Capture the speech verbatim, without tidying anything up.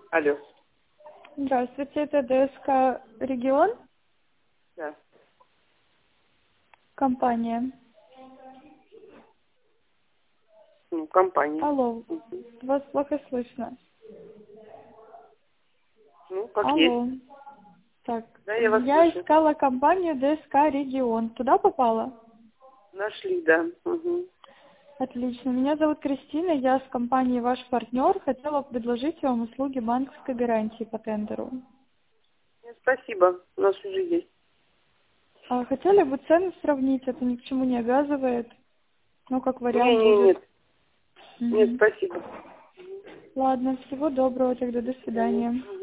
Алло. Здравствуйте, это ДСК «Регион», Да. компания. Ну, компания. Алло, Мгм. вас плохо слышно. Ну, как Алло. есть. Так, Да, я вас я слышу. искала компанию ДСК «Регион». Туда попала? Нашли, да. Угу. Отлично. Меня зовут Кристина, я с компанией «Ваш партнер». Хотела предложить вам услуги банковской гарантии по тендеру. Спасибо, у нас уже есть. А хотели бы цены сравнить? Это ни к чему не обязывает. Ну, как Не, вариант не, будет. нет. Нет, Мгм. спасибо. Ладно, всего доброго тогда, до До свидания. свидания.